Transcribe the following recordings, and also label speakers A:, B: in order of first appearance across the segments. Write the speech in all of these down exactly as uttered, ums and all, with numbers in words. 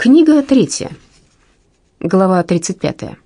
A: Книга третья. Глава тридцать пятая.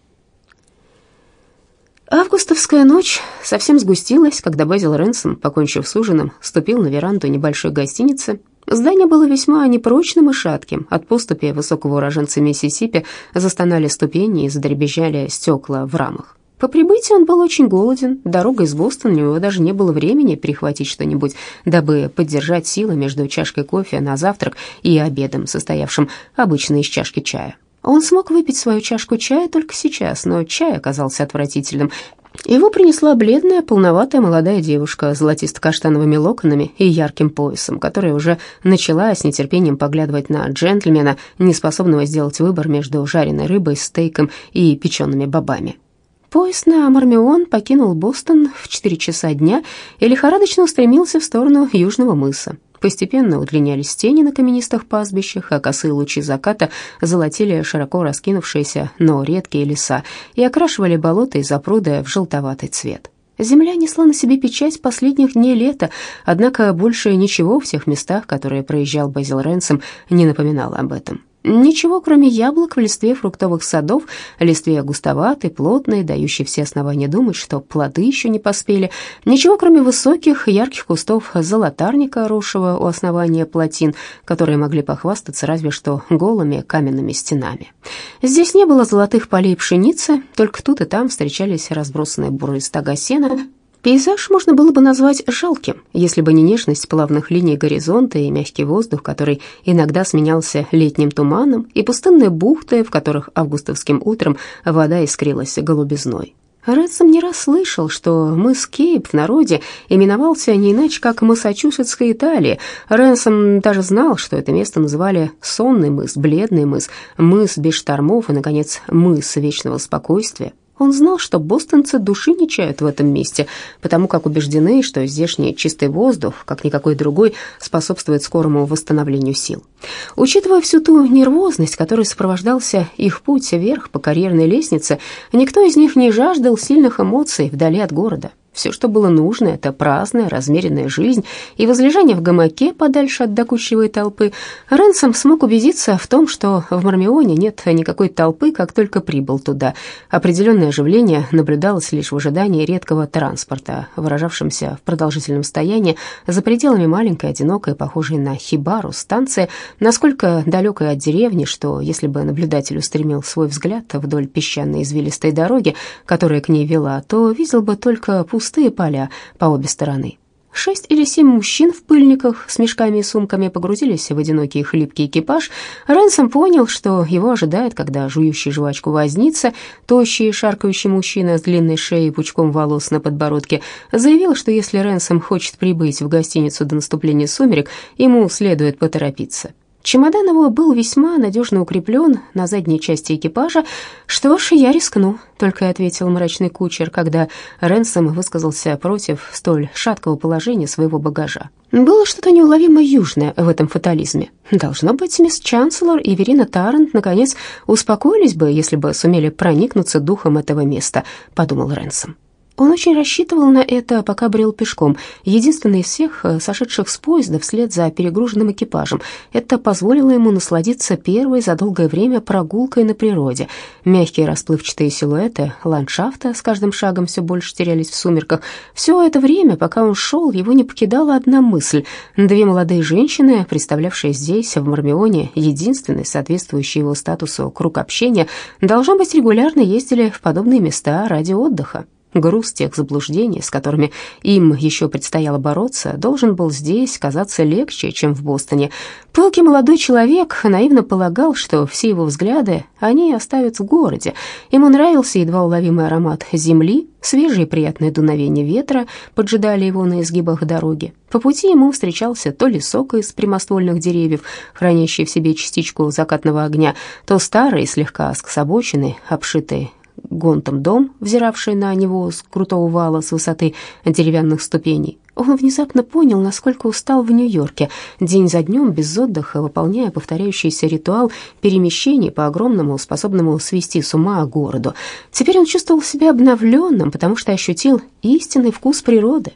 A: Августовская ночь совсем сгустилась, когда Безил Ренсом, покончив с ужином, ступил на веранду небольшой гостиницы. Здание было весьма непрочным и шатким. От поступи высокого уроженца Миссисипи застонали ступени и задребезжали стекла в рамах. По прибытии он был очень голоден. Дорога из Бостона, у него даже не было времени перехватить что-нибудь, дабы поддержать силы между чашкой кофе на завтрак и обедом, состоявшим обычно из чашки чая. Он смог выпить свою чашку чая только сейчас, но чай оказался отвратительным. Его принесла бледная, полноватая молодая девушка с золотисто-каштановыми локонами и ярким поясом, которая уже начала с нетерпением поглядывать на джентльмена, неспособного сделать выбор между жареной рыбой, стейком и печеными бобами. Поезд на Мармион покинул Бостон в четыре часа дня и лихорадочно устремился в сторону Южного мыса. Постепенно удлинялись тени на каменистых пастбищах, а косые лучи заката золотили широко раскинувшиеся, но редкие леса и окрашивали болота и запруды в желтоватый цвет. Земля несла на себе печать последних дней лета, однако больше ничего в тех местах, которые проезжал Безил Ренсом, не напоминало об этом. Ничего, кроме яблок в листве фруктовых садов, листве густоватой, плотной, дающей все основания думать, что плоды еще не поспели. Ничего, кроме высоких, ярких кустов золотарника, росшего у основания плотин, которые могли похвастаться разве что голыми каменными стенами. Здесь не было золотых полей пшеницы, только тут и там встречались разбросанные бурые стога сена. Пейзаж можно было бы назвать жалким, если бы не нежность плавных линий горизонта и мягкий воздух, который иногда сменялся летним туманом, и пустынные бухты, в которых августовским утром вода искрилась голубизной. Ренсом не раз слышал, что мыс Кейп в народе именовался не иначе, как Массачусетской Италии. Ренсом даже знал, что это место называли Сонный мыс, Бледный мыс, мыс без штормов и, наконец, мыс вечного спокойствия. Он знал, что бостонцы души не чают в этом месте, потому как убеждены, что здешний чистый воздух, как никакой другой, способствует скорому восстановлению сил. Учитывая всю ту нервозность, которой сопровождался их путь вверх по карьерной лестнице, никто из них не жаждал сильных эмоций вдали от города. Все, что было нужно, это праздная, размеренная жизнь и возлежание в гамаке подальше от докучливой толпы. Ренсом смог убедиться в том, что в Мармионе нет никакой толпы, как только прибыл туда. Определенное оживление наблюдалось лишь в ожидании редкого транспорта, выражавшемся в продолжительном стоянии за пределами маленькой, одинокой, похожей на хибару станции, насколько далекой от деревни, что, если бы наблюдатель устремил свой взгляд вдоль песчаной извилистой дороги, которая к ней вела, то видел бы только пустые поля по обе стороны. Шесть или семь мужчин в пыльниках с мешками и сумками погрузились в одинокий хлипкий экипаж. Ренсом понял, что его ожидает, когда жующий жвачку возница, тощий шаркающий мужчина с длинной шеей и пучком волос на подбородке, заявил, что если Ренсом хочет прибыть в гостиницу до наступления сумерек, ему следует поторопиться. Чемодан его был весьма надежно укреплен на задней части экипажа. «Что ж, я рискну», — только и ответил мрачный кучер, когда Ренсом высказался против столь шаткого положения своего багажа. Было что-то неуловимо южное в этом фатализме. Должно быть, мисс Чанселор и Верина Таррант наконец успокоились бы, если бы сумели проникнуться духом этого места, — подумал Ренсом. Он очень рассчитывал на это, пока брел пешком, единственный из всех сошедших с поезда вслед за перегруженным экипажем. Это позволило ему насладиться первой за долгое время прогулкой на природе. Мягкие расплывчатые силуэты ландшафта с каждым шагом все больше терялись в сумерках. Все это время, пока он шел, его не покидала одна мысль. Две молодые женщины, представлявшие здесь, в Мармионе, единственный соответствующий его статусу круг общения, должно быть, регулярно ездили в подобные места ради отдыха. Груз тех заблуждений, с которыми им еще предстояло бороться, должен был здесь казаться легче, чем в Бостоне. Пылкий молодой человек наивно полагал, что все его взгляды они оставят в городе. Ему нравился едва уловимый аромат земли, свежие приятные дуновения ветра поджидали его на изгибах дороги. По пути ему встречался то лесок из прямоствольных деревьев, хранящий в себе частичку закатного огня, то старый, слегка скособоченный, обшитый гонтом дом, взиравший на него с крутого вала с высоты деревянных ступеней. Он внезапно понял, насколько устал в Нью-Йорке, день за днем без отдыха, выполняя повторяющийся ритуал перемещений по огромному, способному свести с ума городу. Теперь он чувствовал себя обновленным, потому что ощутил истинный вкус природы.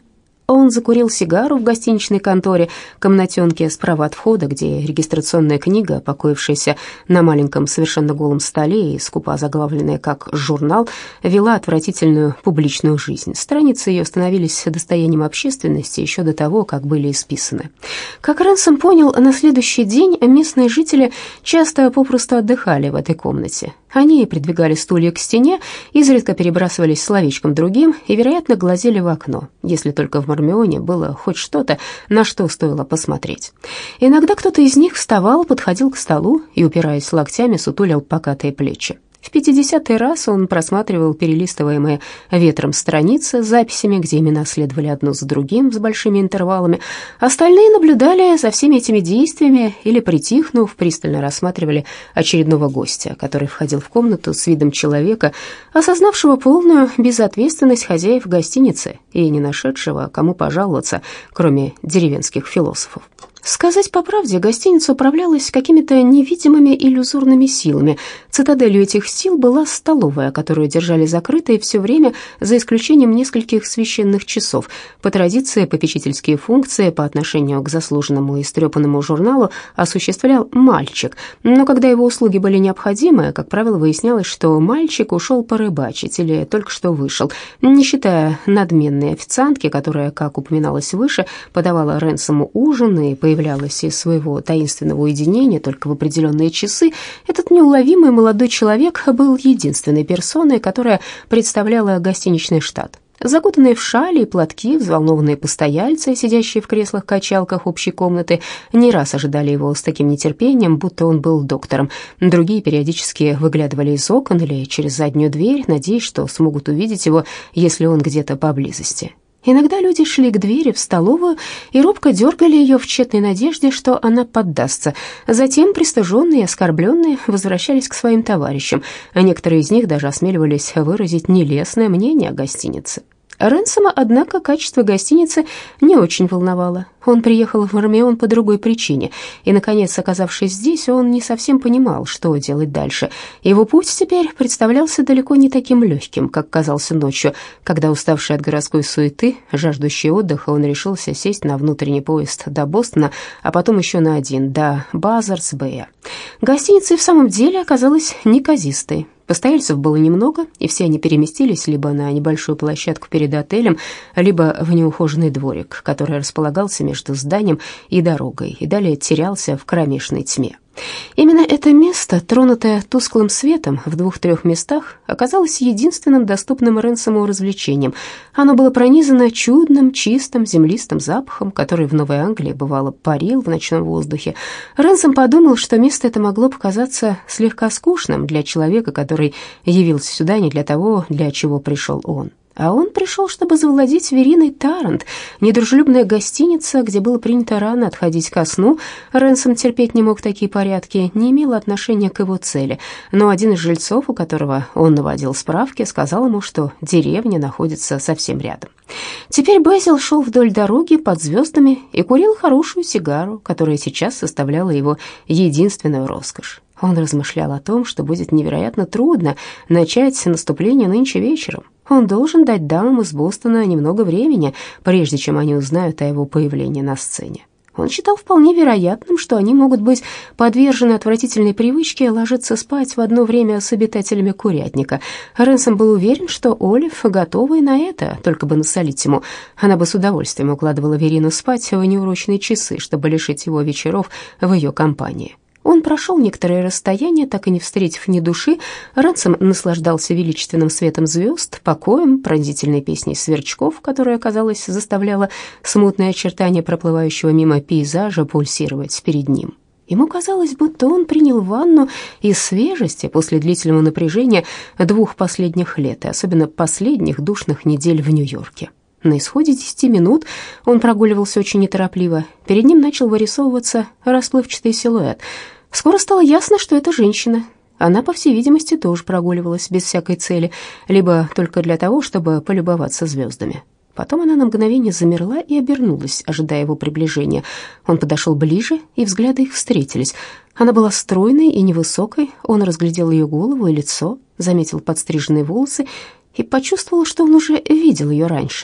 A: Он закурил сигару в гостиничной конторе, комнатенке справа от входа, где регистрационная книга, покоившаяся на маленьком совершенно голом столе и скупо заглавленная как «журнал», вела отвратительную публичную жизнь. Страницы ее становились достоянием общественности еще до того, как были исписаны. Как Рэнсом понял, на следующий день местные жители часто попросту отдыхали в этой комнате. Они придвигали стулья к стене, изредка перебрасывались словечком другим и, вероятно, глазели в окно, если только в Мармионе было хоть что-то, на что стоило посмотреть. Иногда кто-то из них вставал, подходил к столу и, упираясь локтями, сутулил покатые плечи. В пятидесятый раз он просматривал перелистываемые ветром страницы с записями, где имена следовали одно за другим с большими интервалами. Остальные наблюдали за всеми этими действиями или, притихнув, пристально рассматривали очередного гостя, который входил в комнату с видом человека, осознавшего полную безответственность хозяев гостиницы и не нашедшего, кому пожаловаться, кроме деревенских философов. Сказать по правде, гостиница управлялась какими-то невидимыми иллюзорными силами. Цитаделью этих сил была столовая, которую держали закрытой все время, за исключением нескольких священных часов. По традиции, попечительские функции по отношению к заслуженному и истрепанному журналу осуществлял мальчик. Но когда его услуги были необходимы, как правило, выяснялось, что мальчик ушел порыбачить или только что вышел, не считая надменной официантки, которая, как упоминалось выше, подавала Рэнсому ужин и появлялась являлась из своего таинственного уединения только в определенные часы. Этот неуловимый молодой человек был единственной персоной, которая представляла гостиничный штат. Закутанные в шали и платки, взволнованные постояльцы, сидящие в креслах-качалках общей комнаты, не раз ожидали его с таким нетерпением, будто он был доктором. Другие периодически выглядывали из окон или через заднюю дверь, надеясь, что смогут увидеть его, если он где-то поблизости. Иногда люди шли к двери в столовую и робко дергали ее в тщетной надежде, что она поддастся. Затем, пристыженные и оскорбленные, возвращались к своим товарищам, а некоторые из них даже осмеливались выразить нелестное мнение о гостинице. Рэнсома, однако, качество гостиницы не очень волновало. Он приехал в Мармион по другой причине, и, наконец, оказавшись здесь, он не совсем понимал, что делать дальше. Его путь теперь представлялся далеко не таким легким, как казался ночью, когда, уставший от городской суеты, жаждущий отдыха, он решился сесть на внутренний поезд до Бостона, а потом еще на один, до Базардс-Бэя. Гостиница и в самом деле оказалась неказистой. Постояльцев было немного, и все они переместились либо на небольшую площадку перед отелем, либо в неухоженный дворик, который располагался между зданием и дорогой, и далее терялся в кромешной тьме. Именно это место, тронутое тусклым светом в двух-трех местах, оказалось единственным доступным Рэнсому развлечением. Оно было пронизано чудным, чистым, землистым запахом, который в Новой Англии, бывало, парил в ночном воздухе. Рэнсом подумал, что место это могло показаться слегка скучным для человека, который явился сюда не для того, для чего пришел он. А он пришел, чтобы завладеть Вериной Тарант, недружелюбная гостиница, где было принято рано отходить ко сну. Рэнсом терпеть не мог такие порядки, не имело отношения к его цели. Но один из жильцов, у которого он наводил справки, сказал ему, что деревня находится совсем рядом. Теперь Безил шел вдоль дороги под звездами и курил хорошую сигару, которая сейчас составляла его единственную роскошь. Он размышлял о том, что будет невероятно трудно начать наступление нынче вечером. Он должен дать дамам из Бостона немного времени, прежде чем они узнают о его появлении на сцене. Он считал вполне вероятным, что они могут быть подвержены отвратительной привычке ложиться спать в одно время с обитателями курятника. Рэнсом был уверен, что Олив готова и на это, только бы насолить ему. Она бы с удовольствием укладывала Верину спать в неурочные часы, чтобы лишить его вечеров в ее компании. Он прошел некоторое расстояние, так и не встретив ни души. Рэнсом наслаждался величественным светом звезд, покоем, пронзительной песней сверчков, которая, казалось, заставляла смутные очертания проплывающего мимо пейзажа пульсировать перед ним. Ему казалось, будто он принял ванну из свежести после длительного напряжения двух последних лет, и особенно последних душных недель в Нью-Йорке. На исходе десяти минут он прогуливался очень неторопливо. Перед ним начал вырисовываться расплывчатый силуэт. Скоро стало ясно, что это женщина. Она, по всей видимости, тоже прогуливалась без всякой цели, либо только для того, чтобы полюбоваться звездами. Потом она на мгновение замерла и обернулась, ожидая его приближения. Он подошел ближе, и взгляды их встретились. Она была стройной и невысокой. Он разглядел ее голову и лицо, заметил подстриженные волосы и почувствовал, что он уже видел ее раньше.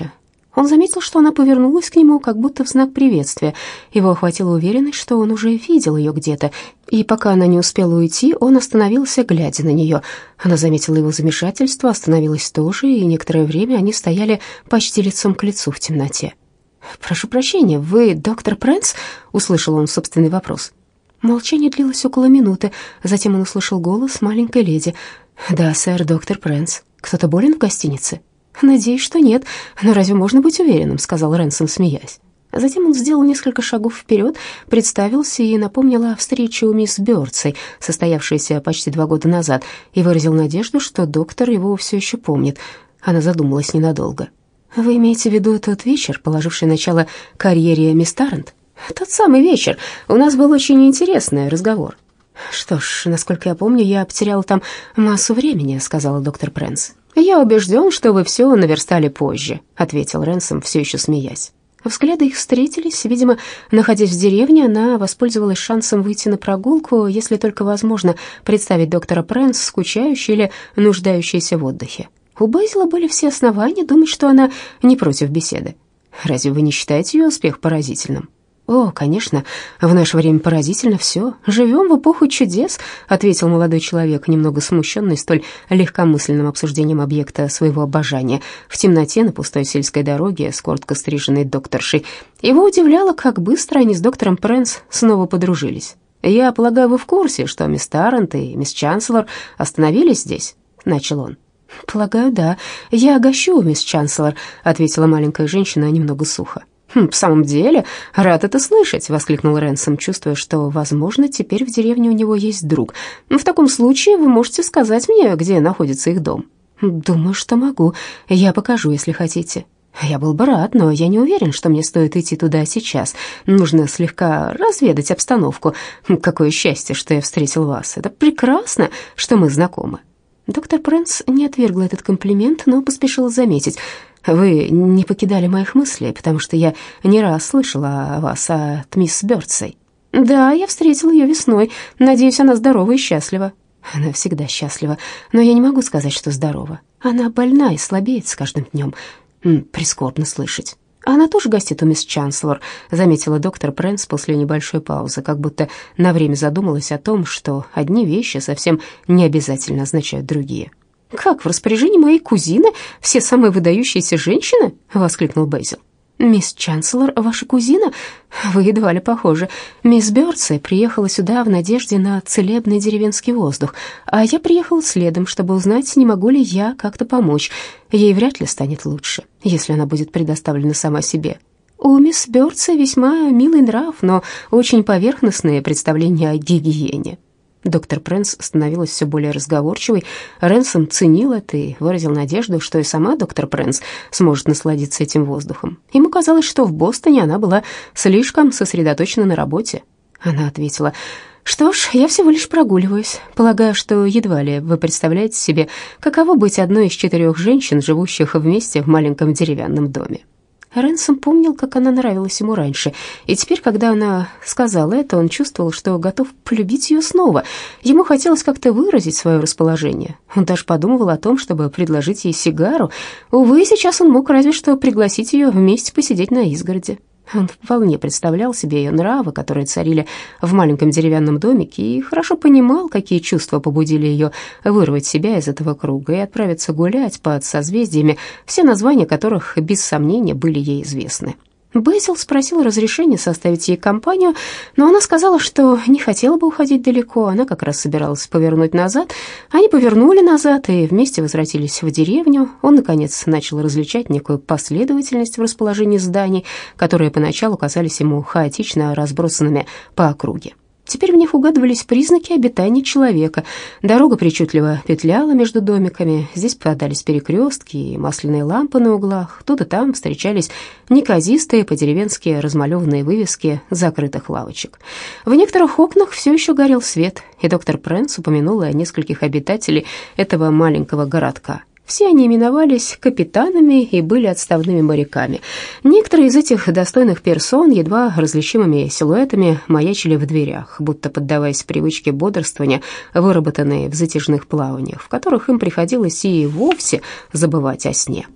A: Он заметил, что она повернулась к нему, как будто в знак приветствия. Его охватила уверенность, что он уже видел ее где-то, и пока она не успела уйти, он остановился, глядя на нее. Она заметила его замешательство, остановилась тоже, и некоторое время они стояли почти лицом к лицу в темноте. «Прошу прощения, вы доктор Прэнс?» — услышал он собственный вопрос. Молчание длилось около минуты, затем он услышал голос маленькой леди. «Да, сэр, доктор Прэнс. Кто-то болен в гостинице?» «Надеюсь, что нет, но разве можно быть уверенным?» — сказал Рэнсом, смеясь. Затем он сделал несколько шагов вперед, представился и напомнил о встрече у мисс Бёрдсей, состоявшейся почти два года назад, и выразил надежду, что доктор его все еще помнит. Она задумалась ненадолго. «Вы имеете в виду тот вечер, положивший начало карьере мисс Таррант?» «Тот самый вечер. У нас был очень интересный разговор». «Что ж, насколько я помню, я потеряла там массу времени», — сказала доктор Прэнс. «Я убежден, что вы все наверстали позже», — ответил Рэнсом, все еще смеясь. Взгляды их встретились. Видимо, находясь в деревне, она воспользовалась шансом выйти на прогулку, если только возможно представить доктора Прэнс скучающей или нуждающейся в отдыхе. У Бэзила были все основания думать, что она не против беседы. «Разве вы не считаете ее успех поразительным?» «О, конечно, в наше время поразительно все. Живем в эпоху чудес», — ответил молодой человек, немного смущенный столь легкомысленным обсуждением объекта своего обожания в темноте на пустой сельской дороге с коротко стриженной докторшей. Его удивляло, как быстро они с доктором Прэнс снова подружились. «Я полагаю, вы в курсе, что мисс Таррант и мисс Чанселор остановились здесь?» — начал он. «Полагаю, да. Я гощу мисс Чанселор», — ответила маленькая женщина немного сухо. «Хм, «В самом деле, рад это слышать», — воскликнул Рэнсом, чувствуя, что, возможно, теперь в деревне у него есть друг. «В таком случае вы можете сказать мне, где находится их дом». «Думаю, что могу. Я покажу, если хотите». «Я был бы рад, но я не уверен, что мне стоит идти туда сейчас. Нужно слегка разведать обстановку. Какое счастье, что я встретил вас. Это прекрасно, что мы знакомы». Доктор Прэнс не отвергла этот комплимент, но поспешила заметить: «Вы не покидали моих мыслей, потому что я не раз слышала о вас от мисс Бёрдсей». «Да, я встретила ее весной. Надеюсь, она здорова и счастлива». «Она всегда счастлива, но я не могу сказать, что здорова. Она больна и слабеет с каждым днем. Прискорбно слышать». «Она тоже гостит у мисс Чанселор», — заметила доктор Прэнс после небольшой паузы, как будто на время задумалась о том, что одни вещи совсем не обязательно означают другие. «Как, в распоряжении моей кузины все самые выдающиеся женщины?» — воскликнул Бэзил. «Мисс Чанселор ваша кузина? Вы едва ли похожи. Мисс Бёрдсей приехала сюда в надежде на целебный деревенский воздух, а я приехала следом, чтобы узнать, не могу ли я как-то помочь. Ей вряд ли станет лучше, если она будет предоставлена сама себе. У мисс Бёрдсей весьма милый нрав, но очень поверхностные представления о гигиене». Доктор Прэнс становилась все более разговорчивой. Рэнсом ценил это и выразил надежду, что и сама доктор Прэнс сможет насладиться этим воздухом. Ему казалось, что в Бостоне она была слишком сосредоточена на работе. Она ответила: «Что ж, я всего лишь прогуливаюсь. Полагаю, что едва ли вы представляете себе, каково быть одной из четырех женщин, живущих вместе в маленьком деревянном доме». Рэнсом помнил, как она нравилась ему раньше, и теперь, когда она сказала это, он чувствовал, что готов полюбить ее снова. Ему хотелось как-то выразить свое расположение. Он даже подумывал о том, чтобы предложить ей сигару. Увы, сейчас он мог разве что пригласить ее вместе посидеть на изгороди. Он вполне представлял себе ее нравы, которые царили в маленьком деревянном домике, и хорошо понимал, какие чувства побудили ее вырвать себя из этого круга и отправиться гулять под созвездиями, все названия которых, без сомнения, были ей известны. Бэзил спросил разрешения составить ей компанию, но она сказала, что не хотела бы уходить далеко, она как раз собиралась повернуть назад. Они повернули назад и вместе возвратились в деревню. Он, наконец, начал различать некую последовательность в расположении зданий, которые поначалу казались ему хаотично разбросанными по округе. Теперь в них угадывались признаки обитания человека. Дорога причудливо петляла между домиками. Здесь попадались перекрестки и масляные лампы на углах. Тут и там встречались неказистые, по-деревенски размалеванные вывески закрытых лавочек. В некоторых окнах все еще горел свет, и доктор Прэнс упомянула о нескольких обитателей этого маленького городка. Все они именовались капитанами и были отставными моряками. Некоторые из этих достойных персон едва различимыми силуэтами маячили в дверях, будто поддаваясь привычке бодрствования, выработанной в затяжных плаваниях, в которых им приходилось и вовсе забывать о сне.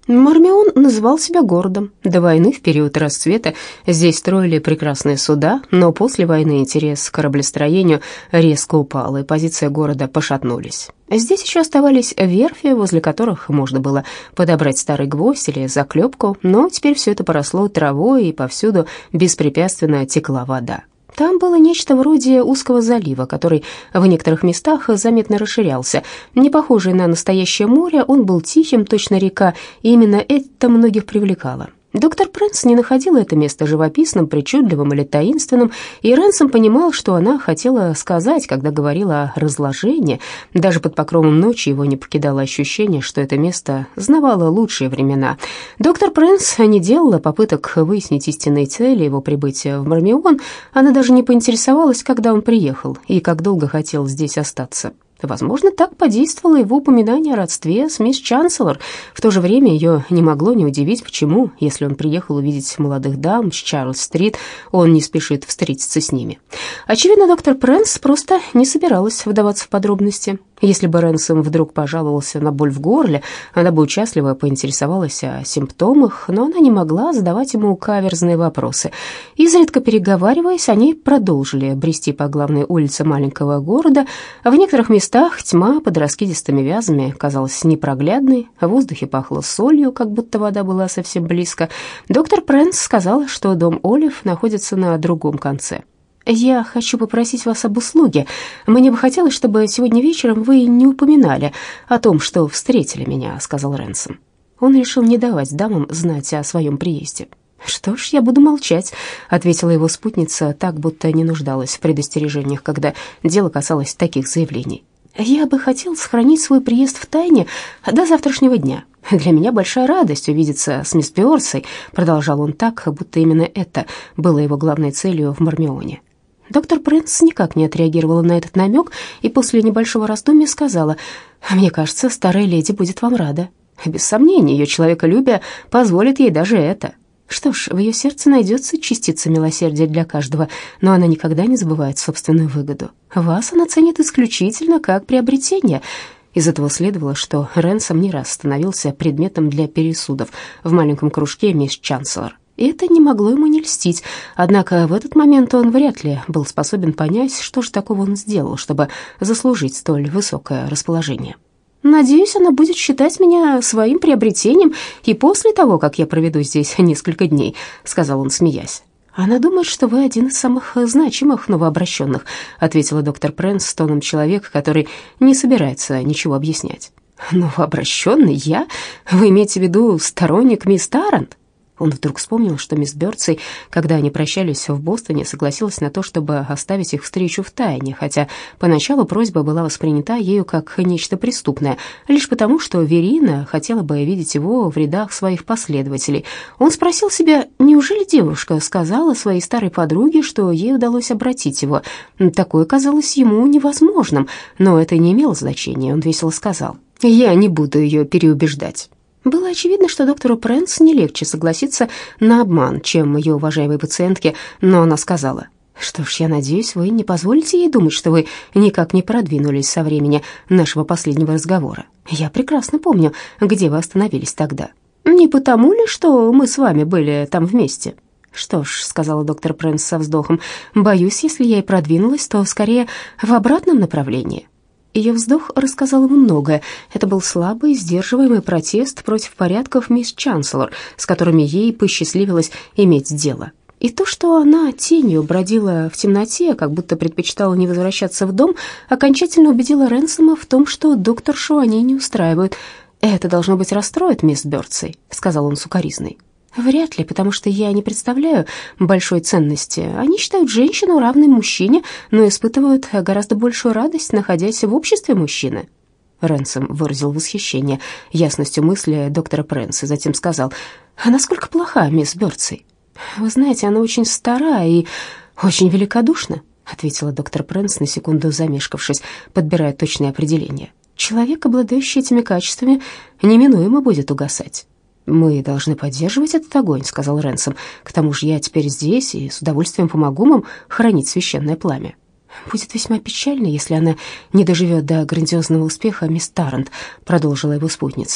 A: Мармион называл себя городом. До войны, в период расцвета, здесь строили прекрасные суда, но после войны интерес к кораблестроению резко упал, и позиции города пошатнулись. Здесь еще оставались верфи, возле которых можно было подобрать старый гвоздь или заклепку, но теперь все это поросло травой, и повсюду беспрепятственно текла вода. Там было нечто вроде узкого залива, который в некоторых местах заметно расширялся. Не похожий на настоящее море, он был тихим, точно река, и именно это многих привлекало. Доктор Прэнс не находила это место живописным, причудливым или таинственным, и Рэнсом понимал, что она хотела сказать, когда говорила о разложении. Даже под покровом ночи его не покидало ощущение, что это место знавало лучшие времена. Доктор Прэнс не делала попыток выяснить истинные цели его прибытия в Мармион. Она даже не поинтересовалась, когда он приехал и как долго хотел здесь остаться. Возможно, так подействовало его упоминание о родстве с мисс Чанселор. В то же время ее не могло не удивить, почему, если он приехал увидеть молодых дам с Чарльз-стрит, он не спешит встретиться с ними. Очевидно, доктор Прэнс просто не собиралась вдаваться в подробности. Если бы Рэнсом вдруг пожаловался на боль в горле, она бы участливо поинтересовалась о симптомах, но она не могла задавать ему каверзные вопросы. Изредка переговариваясь, они продолжили брести по главной улице маленького города. В некоторых местах тьма под раскидистыми вязами казалась непроглядной, в воздухе пахло солью, как будто вода была совсем близко. Доктор Прэнс сказала, что дом Олив находится на другом конце. «Я хочу попросить вас об услуге. Мне бы хотелось, чтобы сегодня вечером вы не упоминали о том, что встретили меня», — сказал Рэнсом. Он решил не давать дамам знать о своем приезде. «Что ж, я буду молчать», — ответила его спутница, так будто не нуждалась в предостережениях, когда дело касалось таких заявлений. «Я бы хотел сохранить свой приезд в тайне до завтрашнего дня. Для меня большая радость увидеться с мисс Пиорсой», — продолжал он так, будто именно это было его главной целью в Мармионе. Доктор Прэнс никак не отреагировала на этот намек и после небольшого раздумья сказала: «Мне кажется, старая леди будет вам рада. Без сомнения, ее человеколюбие позволит ей даже это. Что ж, в ее сердце найдется частица милосердия для каждого, но она никогда не забывает собственную выгоду. Вас она ценит исключительно как приобретение». Из этого следовало, что Рэнсом не раз становился предметом для пересудов в маленьком кружке мисс Чанселор. И это не могло ему не льстить, однако в этот момент он вряд ли был способен понять, что же такого он сделал, чтобы заслужить столь высокое расположение. «Надеюсь, она будет считать меня своим приобретением и после того, как я проведу здесь несколько дней», — сказал он, смеясь. «Она думает, что вы один из самых значимых новообращенных», — ответила доктор Прэнс с тоном человека, который не собирается ничего объяснять. «Новообращенный? Я? Вы имеете в виду сторонник мисс Тарант?» Он вдруг вспомнил, что мисс Бёрдсей, когда они прощались в Бостоне, согласилась на то, чтобы оставить их встречу в тайне, хотя поначалу просьба была воспринята ею как нечто преступное, лишь потому, что Верина хотела бы видеть его в рядах своих последователей. Он спросил себя, неужели девушка сказала своей старой подруге, что ей удалось обратить его? Такое казалось ему невозможным, но это не имело значения, он весело сказал: «Я не буду ее переубеждать». Было очевидно, что доктору Прэнс не легче согласиться на обман, чем ее уважаемой пациентке, но она сказала: «Что ж, я надеюсь, вы не позволите ей думать, что вы никак не продвинулись со времени нашего последнего разговора. Я прекрасно помню, где вы остановились тогда. Не потому ли, что мы с вами были там вместе?» «Что ж», — сказала доктор Прэнс со вздохом, «боюсь, если я и продвинулась, то скорее в обратном направлении». Ее вздох рассказал ему многое. Это был слабый, сдерживаемый протест против порядков мисс Чанселор, с которыми ей посчастливилось иметь дело. И то, что она тенью бродила в темноте, как будто предпочитала не возвращаться в дом, окончательно убедило Рэнсома в том, что докторшу они не устраивают. «Это, должно быть, расстроит мисс Бёрдсей», — сказал он с укоризной. «Вряд ли, потому что я не представляю большой ценности. Они считают женщину равной мужчине, но испытывают гораздо большую радость, находясь в обществе мужчины». Рэнсом выразил восхищение ясностью мысли доктора Прэнса, затем сказал: «А насколько плоха мисс Бёрдсей?» «Вы знаете, она очень стара и очень великодушна», ответила доктор Прэнс, на секунду замешкавшись, подбирая точное определение. «Человек, обладающий этими качествами, неминуемо будет угасать». «Мы должны поддерживать этот огонь», — сказал Рэнсом. «К тому же я теперь здесь и с удовольствием помогу вам хранить священное пламя». «Будет весьма печально, если она не доживет до грандиозного успеха, мисс Тарант», — продолжила его спутница.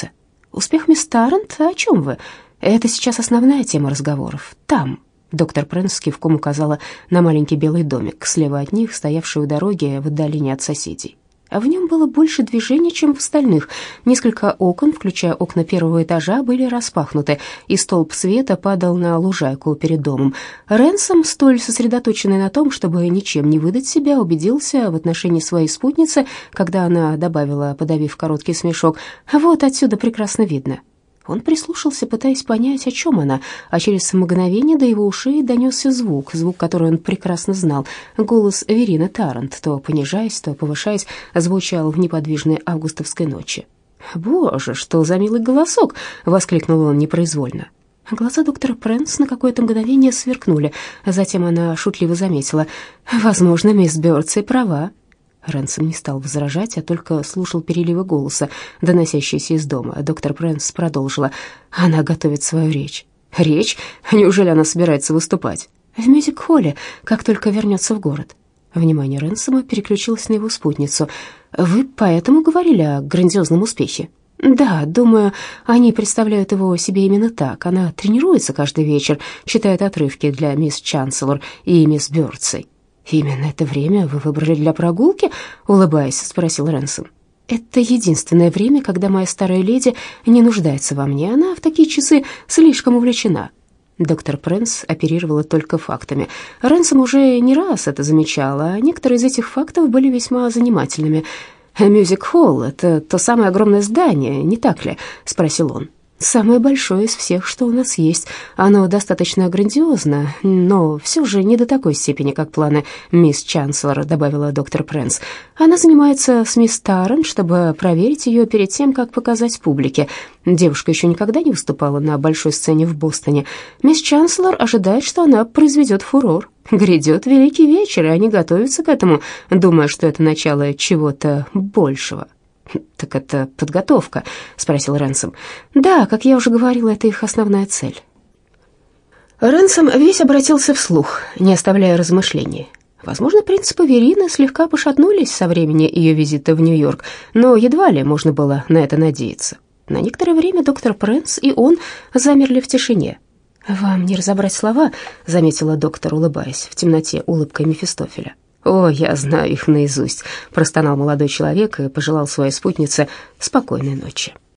A: «Успех, мисс Таррант? О чем вы? Это сейчас основная тема разговоров. Там». Доктор Прэнс кивком указала на маленький белый домик, слева от них, стоявший у дороги в отдалении от соседей. А в нем было больше движения, чем в остальных. Несколько окон, включая окна первого этажа, были распахнуты, и столб света падал на лужайку перед домом. Ренсом, столь сосредоточенный на том, чтобы ничем не выдать себя, убедился в отношении своей спутницы, когда она добавила, подавив короткий смешок: «Вот отсюда прекрасно видно». Он прислушался, пытаясь понять, о чем она, а через мгновение до его ушей донесся звук, звук, который он прекрасно знал. Голос Верины Таррант, то понижаясь, то повышаясь, звучал в неподвижной августовской ночи. «Боже, что за милый голосок!» — воскликнул он непроизвольно. Глаза доктора Прэнс на какое-то мгновение сверкнули, затем она шутливо заметила: «Возможно, мисс Бёрдсей права». Ренсом не стал возражать, а только слушал переливы голоса, доносящиеся из дома. Доктор Прэнс продолжила: «Она готовит свою речь». «Речь? Неужели она собирается выступать?» «В мюзик-холле, как только вернется в город». Внимание Ренсома переключилось на его спутницу. «Вы поэтому говорили о грандиозном успехе?» «Да, думаю, они представляют его себе именно так. Она тренируется каждый вечер, читает отрывки для мисс Чанселор и мисс Бёрдсей». «Именно это время вы выбрали для прогулки?» — улыбаясь, спросил Ренсом. «Это единственное время, когда моя старая леди не нуждается во мне. Она в такие часы слишком увлечена». Доктор Прэнс оперировала только фактами. Ренсом уже не раз это замечал, а некоторые из этих фактов были весьма занимательными. «Мюзик-холл — это то самое огромное здание, не так ли?» — спросил он. «Самое большое из всех, что у нас есть. Оно достаточно грандиозно, но все же не до такой степени, как планы мисс Чанселор», — добавила доктор Прэнс. «Она занимается с мисс Таррант, чтобы проверить ее перед тем, как показать публике. Девушка еще никогда не выступала на большой сцене в Бостоне. Мисс Чанселор ожидает, что она произведет фурор. Грядет великий вечер, и они готовятся к этому, думая, что это начало чего-то большего». «Так это подготовка?» — спросил Ренсом. «Да, как я уже говорила, это их основная цель». Ренсом весь обратился вслух, не оставляя размышлений. Возможно, принципы Верины слегка пошатнулись со времени ее визита в Нью-Йорк, но едва ли можно было на это надеяться. На некоторое время доктор Прэнс и он замерли в тишине. «Вам не разобрать слова», — заметила доктор, улыбаясь в темноте улыбкой Мефистофеля. «О, я знаю их наизусть», — простонал молодой человек и пожелал своей спутнице спокойной ночи.